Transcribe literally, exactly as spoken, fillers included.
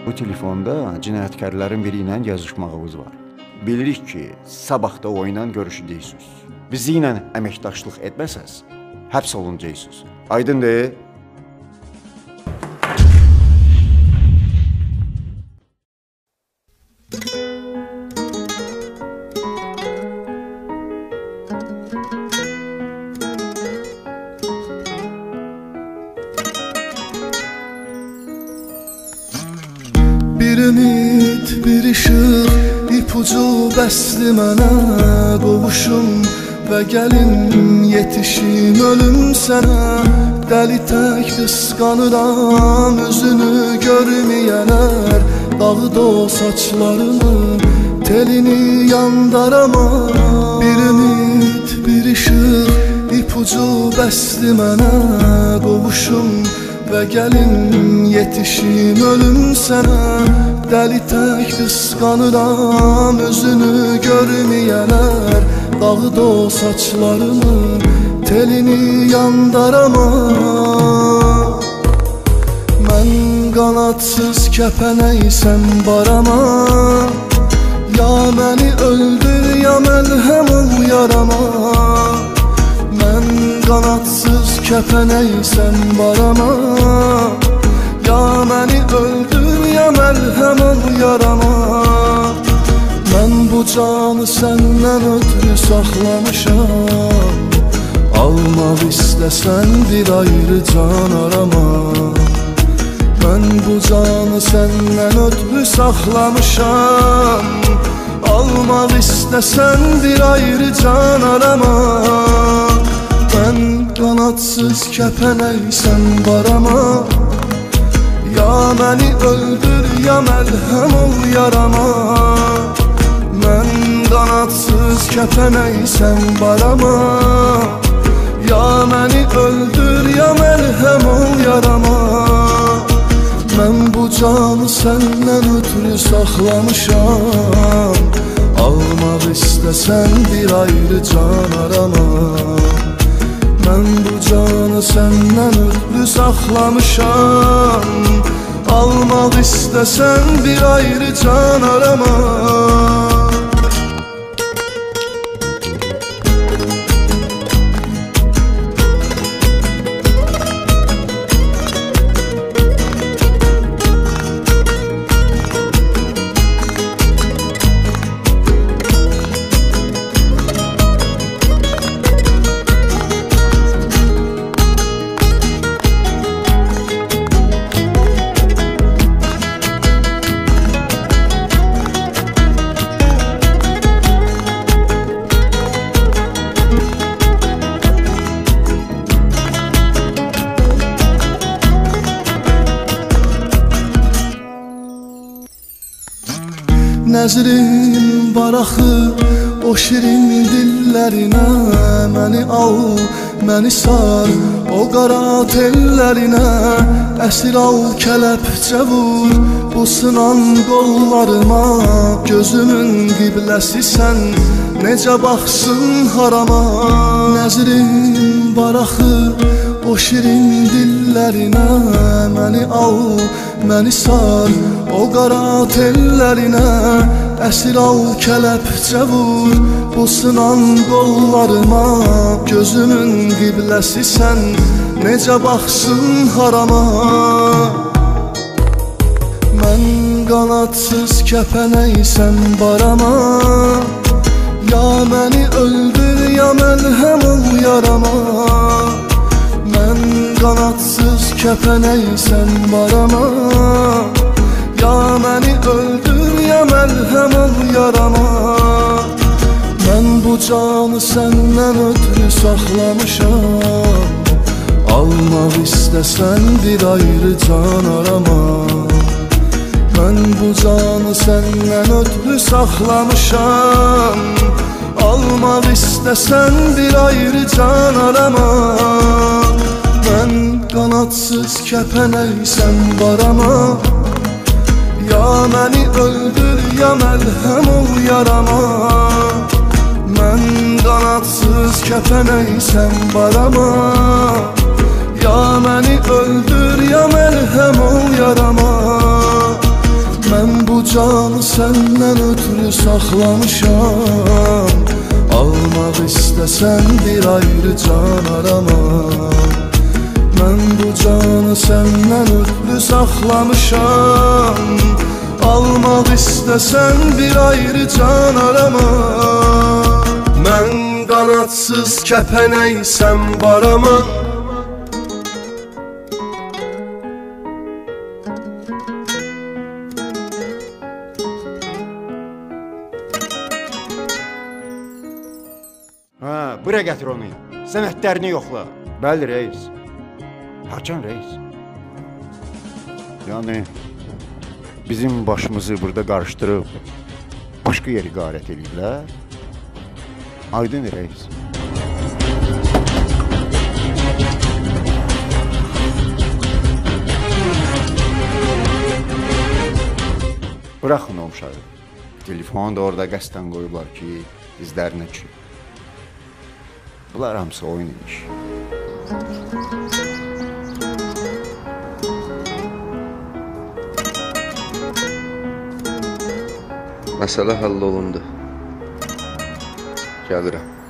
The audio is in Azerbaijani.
Bu telefonda cinayətkarların biri ilə yazışmağımız var. Bilirik ki, sabah da o ilə görüşəcəksiniz. Bizi ilə əməkdaşlıq etməsəz, həbs olunacaqsınız. Aydındır? Bir ümid, bir ışıq, ipucu bəsli mənə qovuşum və gəlin yetişim ölüm sənə. Dəli tək qısqanıram üzünü görməyənər, dağıd o saçlarını, telini yandarama. Bir ümid, bir ışıq, ipucu bəsli mənə qovuşum və gəlin yetişim ölüm sənə. Dəli tək qısqanıram üzünü görməyənər, dağıd o saçlarını, telini yandarama. Mən qanadsız kəpənəysən barama, ya məni öldür ya məlhəm ol yarama. Mən qanadsız kəpənəysən barama, ya məni öldür ya məlhəm ol yarama. Mən bu canı səndən ötürü saxlamışam, almaq istəsən bir ayrı can arama. Mən bu canı səndən ötürü saxlamışam, almaq istəsən bir ayrı can arama. Mən qanadsız kəpənəysən barama, ya məni öldür ya məlhəm ol yarama. Mən qanadsız kəpənəysən barama, ya məni öldür ya məlhəm ol yarama. Mən bu canı səndən ötürü saxlamışam, almaq istəsən bir ayrı can arama. Mən bu canı səndən ötürü saxlamışam, almaq istəsən bir ayrı can arama. Nəzrim var axı o şirin dillərinə, məni al, məni sar o qara tellərinə. Əsir al kələpcə vur bu sınan qollarıma, gözümün qibləsi-sən necə baxsın harama. Nəzrim var axı o şirin dillərinə, məni al, məni sar o qara tellərinə. Əsir al kələpcə vur bu sınan qollarıma, gözümün qibləsi-sən necə baxsın harama. Mən qanadsız kəpənəysən barama, ya məni öldür ya məlhəm ol yarama. Mən qanadsız kəpənəysən barama, ya məni öldür ya məlhəm ol yarama. Mən bu canı səndən ötürü saxlamışam, almaq istəsən bir ayrı can arama. Mən bu canı səndən ötürü saxlamışam, almaq istəsən bir ayrı can arama. Mən qanadsız kəpənəysən barama, ya məni öldür ya məlhəm ol yarama. Mən qanadsız kəpənəysən barama, ya məni öldür ya məlhəm ol yarama. səndən ötürü saxlamışam. Almaq istəsən bir ayrı can arama. Mən bu canı səndən ötürü saxlamışam. Almaq istəsən bir ayrı can arama. Mən qanadsız kəpənəysəm barama. Hə, bura gətir onu. Sənədlərini yoxla. Bəli, reis. Haçan reis? Yəni bizim başımızı burada qarışdırıb başqa yeri qarət ediblər. Aydın reis. Bıraxın o uşağı. Telefonu da orada qəsdən qoyublar ki, izlərinə düşür. Bunlar hamısı oyun imiş. Məsələ həll olundu. Gəlirəm.